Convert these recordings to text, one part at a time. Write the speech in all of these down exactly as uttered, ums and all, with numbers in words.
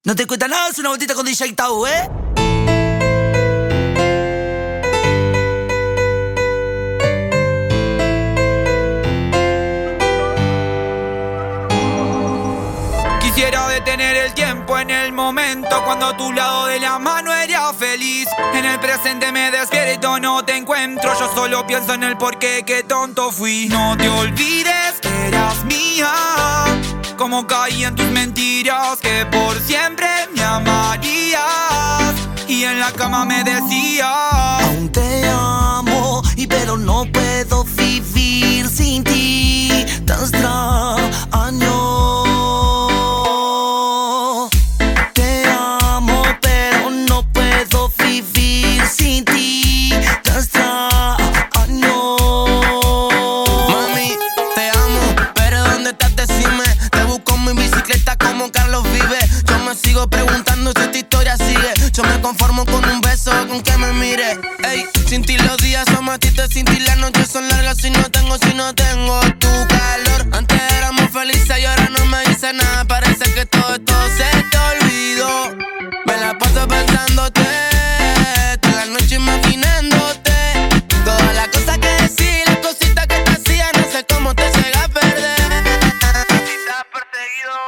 No te cuesta nada, es una vueltita con D J Tau, ¿eh? Quisiera detener el tiempo en el momento cuando a tu lado de la mano era feliz. En el presente me despierto, no te encuentro. Yo solo pienso en el porqué, qué tonto fui. No te olvides que eras mía. Como caí en tus mentiras, que por siempre me amarías. Y en la cama me decías: aún te amo, y pero no puedo vivir sin ti. Te extraño. Preguntando si esta historia sigue. Yo me conformo con un beso, con que me mire. Ey, sin ti los días son matices, sin ti las noches son largas. Si no tengo, si no tengo tu calor. Antes éramos felices y ahora no me dice nada. Parece que todo esto se te olvidó. Me la paso pensándote, toda la noche imaginándote. Todas las cosas que decís, las cositas que te hacía. No sé cómo te llega a perder. Si estás perseguido.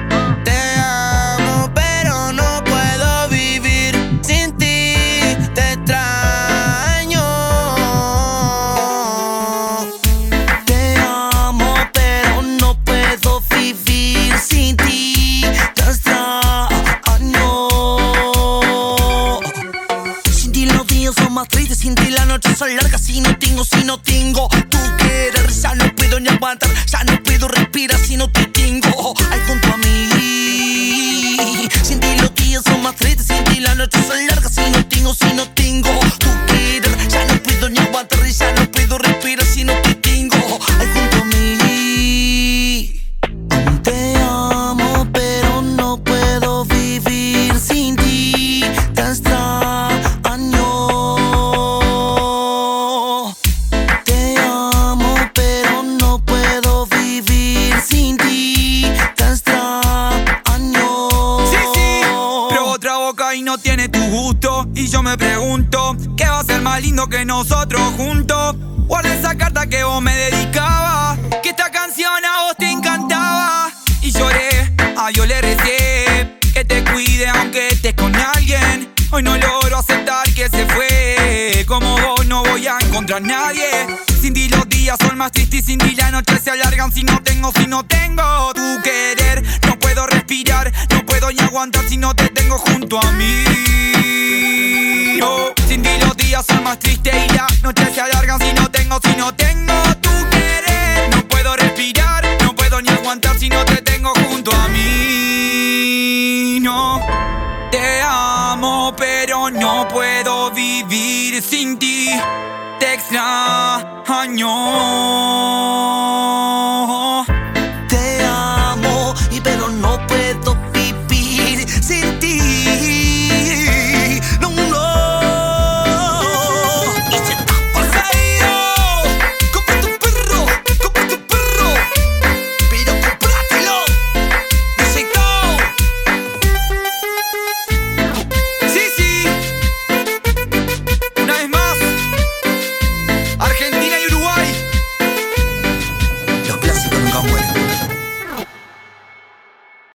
Sin ti las noches son largas. Si no tengo, si no tengo tu querer, ya no puedo ni aguantar, ya no puedo respirar si no te tengo ahí junto a mí. Sin ti los días son más tristes, sin ti las noches son largas. Si no tengo, si no tengo tu querer, ya no puedo ni aguantar, ya no puedo respirar si no te tengo ahí junto a mí. Aún te amo, pero no puedo vivir sin ti. Te extraño. Y no tiene tu gusto. Y yo me pregunto, ¿qué va a ser más lindo que nosotros juntos? Guarda esa carta que vos me dedicabas, que esta canción a vos te encantaba. Y lloré, ah, yo le recé que te cuide aunque estés con alguien. Hoy no logro aceptar que se fue. Como vos no voy a encontrar nadie. Sin ti los días son más tristes y sin ti las noches se alargan. Si no tengo, si no tengo tu querer, no puedo respirar, no puedo ni aguantar si no te tengo junto a mí. Oh, sin ti los días son más tristes y las noches se alargan. Si no tengo, si no tengo tu querer, no puedo respirar, no puedo ni aguantar si no te tengo junto a mí. No, te amo pero no puedo vivir sin ti. Te extraño. Te amo, y pero no puedo